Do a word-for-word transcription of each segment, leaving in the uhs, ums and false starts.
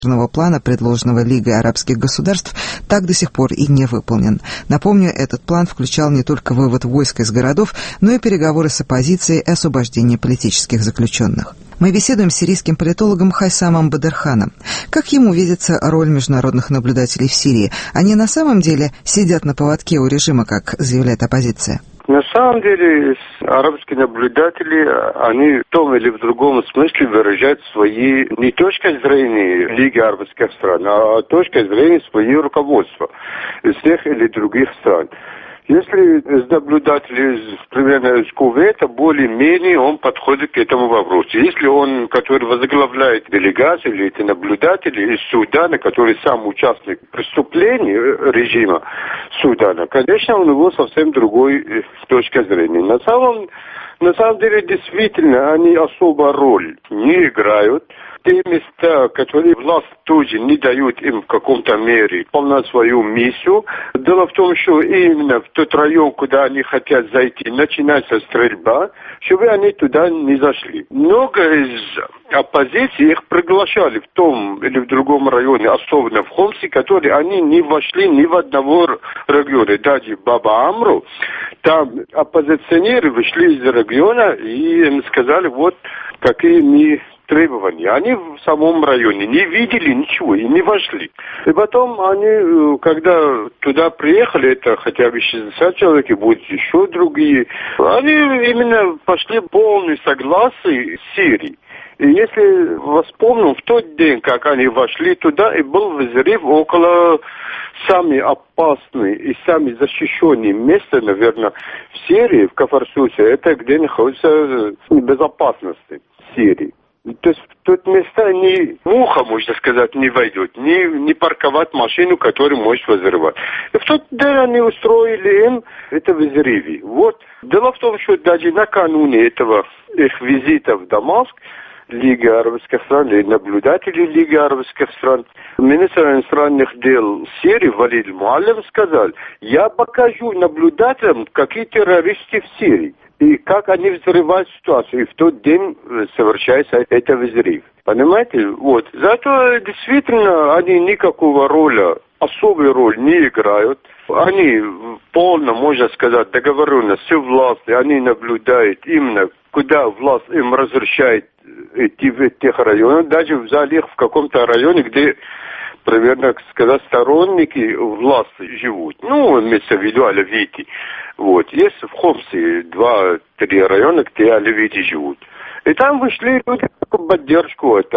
плана, предложенного Лигой арабских государств, так до сих пор и не выполнен. Напомню, этот план включал не только вывод войск из городов, но и переговоры с оппозицией и освобождение политических заключенных. Мы беседуем с сирийским политологом Хайсамом Бадырханом. Как ему видится роль международных наблюдателей в Сирии? Они на самом деле сидят на поводке у режима, как заявляет оппозиция? На самом деле, арабские наблюдатели, они в том или в другом смысле выражают свои не точки зрения Лиги арабских стран, а точки зрения своего руководства из тех или других стран. Если из наблюдателей, примерно из Кувейта, более-менее он подходит к этому вопросу. Если он, который возглавляет делегацию, или эти наблюдатели из Судана, который сам участник преступлений режима Судана, конечно, у него совсем другой точка зрения. На самом, на самом деле, действительно, они особо роль не играют. Те места, которые власть тоже не дают им в каком-то мере выполнять свою миссию. Дело в том, что именно в тот район, куда они хотят зайти, начинается стрельба, чтобы они туда не зашли. Много из оппозиции их приглашали в том или в другом районе, особенно в Хомсе, которые они не вошли ни в одного региона. Даже в Баба-Амру, там оппозиционеры вышли из региона и им сказали, вот какие мы требования. Они в самом районе не видели ничего и не вошли. И потом они, когда туда приехали, это хотя бы шестьдесят человек, и будут еще другие, они именно пошли полное согласие с Сирией. И если вспомним, в тот день, как они вошли туда, и был взрыв около самой опасной и самой защищенной места, наверное, в Сирии, в Кафарсусе, это где находится безопасности Сирии. То есть в тут места ни муха, можно сказать, не войдет, не, не парковать машину, которую может взрывать. И в тот день они устроили им это взрывы. Вот. Дело в том, что даже накануне этого их визита в Дамаск, Лига арабских стран, или наблюдатели Лиги арабских стран, министр иностранных дел Сирии Валид Муаллим сказал, я покажу наблюдателям, какие террористы в Сирии. И как они взрывают ситуацию. И в тот день совершается это взрыв. Понимаете? Вот. Зато действительно они никакого роли, особой роли не играют. Они полно, можно сказать, договоренность с властью. Они наблюдают именно, куда власть им разрешает идти в этих районах. Даже взяли их в каком-то районе, где примерно, сказать, сторонники власти живут. Ну, имеется в виду алевиты. Вот. Есть в Хомсе два-три района, где алевиты живут. И там вышли люди в поддержку это,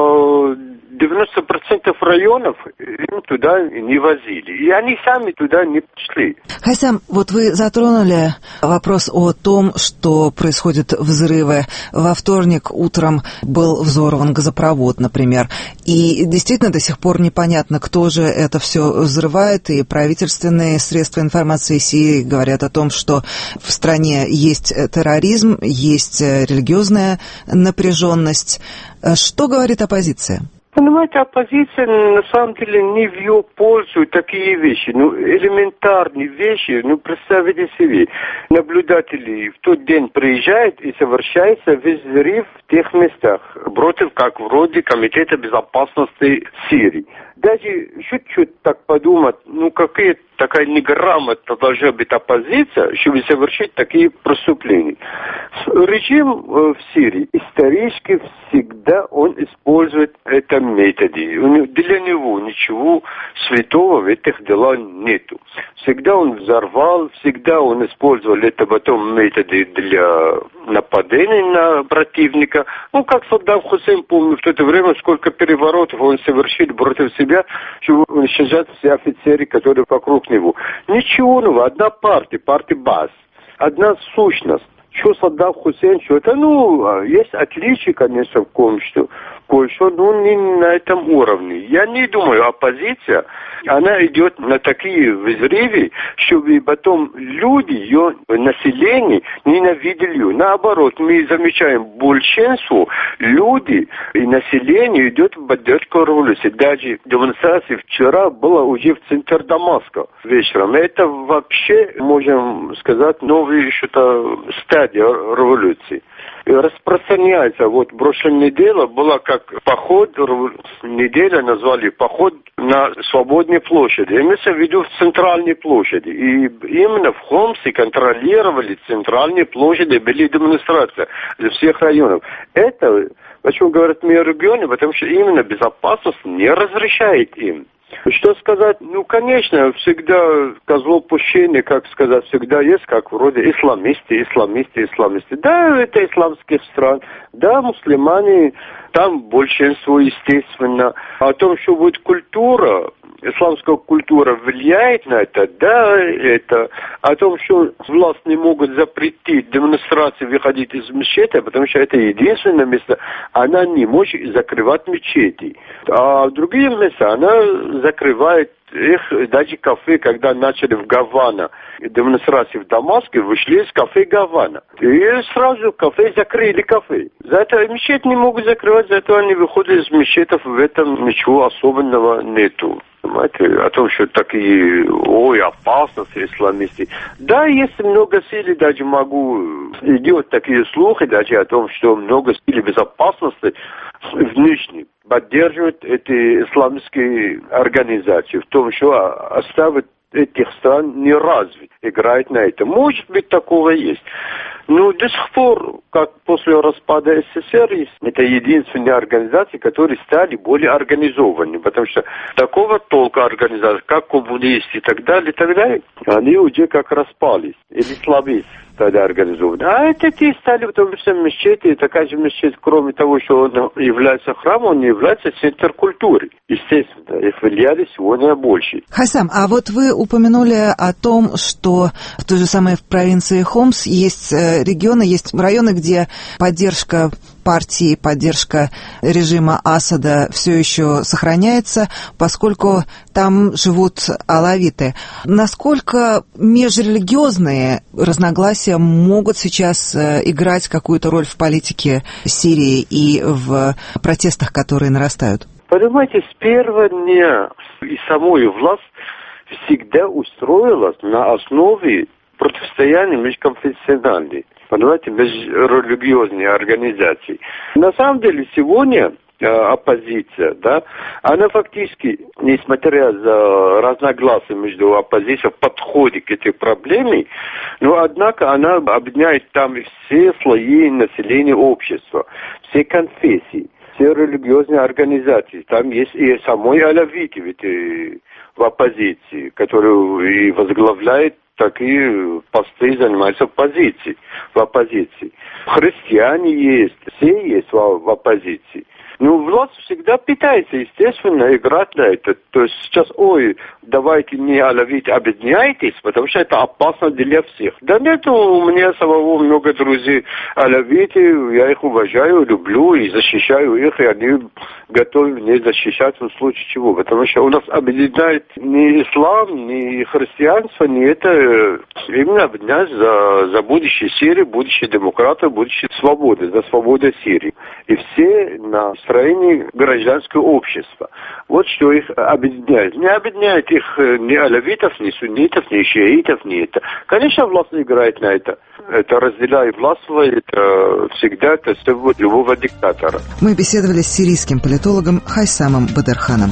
а девяносто процентов районов им туда не возили. И они сами туда не пошли. Хайсам, вот вы затронули вопрос о том, что происходят взрывы. Во вторник утром был взорван газопровод, например. И действительно до сих пор непонятно, кто же это все взрывает. И правительственные средства информации Сирии говорят о том, что в стране есть терроризм, есть религиозная напряженность. Что говорит оппозиция? Понимаете, оппозиция на самом деле не в ее пользу такие вещи, ну, элементарные вещи, ну, представьте себе, наблюдатели в тот день приезжают и совершается взрыв в тех местах, против, как вроде Комитета безопасности Сирии. Даже чуть-чуть так подумать, ну, какая такая неграмотная должна быть оппозиция, чтобы совершить такие преступления. Режим в Сирии исторически всегда он использует это методы. Для него ничего святого в этих делах нету. Всегда он взорвал, всегда он использовал это потом методы для нападения на противника. Ну, как Саддам Хусейн, помню, в то время, сколько переворотов он совершил против себя, чтобы уничтожать все офицеры, которые вокруг него. Ничего нового, одна партия, партия БАС, одна сущность. Что Саддам Хусейн, что это, ну, есть отличия, конечно, в кое-что, кое-что, но не на этом уровне. Я не думаю, оппозиция, она идет на такие взрывы, чтобы потом люди, ее население ненавидели ее. Наоборот, мы замечаем большинство люди и население идет в поддержку революции. Даже демонстрация вчера была уже в центре Дамаска вечером. Это вообще, можем сказать, новая что-то стадия революции. распространяется. Вот прошлая неделя была как поход, неделя назвали поход на Свободной площади. Имеется в виду в центральной площади. И именно в Хомсе контролировали центральные площади, были демонстрации из всех районов. Это, почему говорят в регионе, потому что именно безопасность не разрешает им. Что сказать? Ну, конечно, всегда козлов отпущения, как сказать, всегда есть, как вроде исламисты, исламисты, исламисты. Да, это исламских стран, да, мусульмане, там большинство, естественно. О том, что будет культура, исламская культура влияет на это, да, это. О том, что власть не могут запретить демонстрации выходить из мечети, потому что это единственное место, она не может закрывать мечети. А в другие места она закрывает их, даже кафе, когда начали в Гавана демонстрации в Дамаске, вышли из кафе Гавана. И сразу кафе закрыли кафе. За это мечеть не могут закрывать, за это они выходят из мечетов, в этом ничего особенного нету. Понимаете, о том, что такие, ой, опасности исламисты. Да, есть много сил, даже могу, идет такие слухи даже о том, что много сил безопасности внешних поддерживают эти исламские организации, в том, что оставят этих стран не развит, играет на это. Может быть, такого есть. Но до сих пор, как после распада СССР, это единственные организации, которые стали более организованными, потому что такого толка организаций, как коммунисты и так далее, и так далее, они уже как распались, или слабее стали организованы. А это те стали, потому что мечети, такая же мечеть, кроме того, что он является храмом, он является центром культуры. Естественно, их влияние сегодня больше. Хайсам, а вот вы упомянули о том, что в той же самой в провинции Хомс есть регионы, есть районы, где поддержка партии, поддержка режима Асада все еще сохраняется, поскольку там живут алавиты. Насколько межрелигиозные разногласия могут сейчас играть какую-то роль в политике Сирии и в протестах, которые нарастают? Понимаете, с первого дня и самой власть всегда устроилась на основе противостояния межконфессиональной. Понимаете, межрелигиозные организации. На самом деле, сегодня э, оппозиция, да, она фактически, несмотря за разногласия между оппозицией в подходе к этой проблеме, но, однако, она объединяет там все слои населения общества, все конфессии, все религиозные организации. Там есть и самой алавиты ведь и в оппозиции, которую и возглавляет, такие посты занимаются в оппозиции, в оппозиции. Христиане есть, все есть в, в оппозиции. Ну, власть всегда пытается, естественно, играть на это. То есть сейчас, ой, давайте не алавиты, объединяйтесь, потому что это опасно для всех. Да нет, у меня самого много друзей алавиты, я их уважаю, люблю и защищаю их, и они готовы мне защищать в случае чего. Потому что у нас объединяет не ислам, не христианство, не это, именно объединяет за, за будущее Сирии, будущее демократов, будущее свободы, за свободу Сирии. И все на строении гражданского общества. Вот что их объединяет. Не объединяет их ни алавитов, ни суннитов, ни шиитов, ни это. Конечно, власть играет на это. Это разделяет власть, это всегда это любого диктатора. Мы беседовали с сирийским политологом Хайсамом Бадырханом.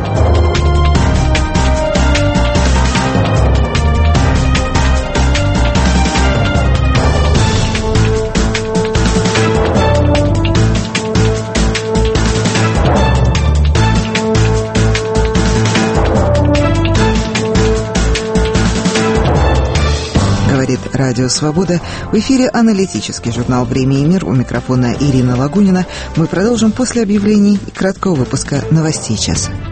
Радио «Свобода». В эфире аналитический журнал «Время и мир». У микрофона Ирина Лагунина. Мы продолжим после объявлений и краткого выпуска новостей часа.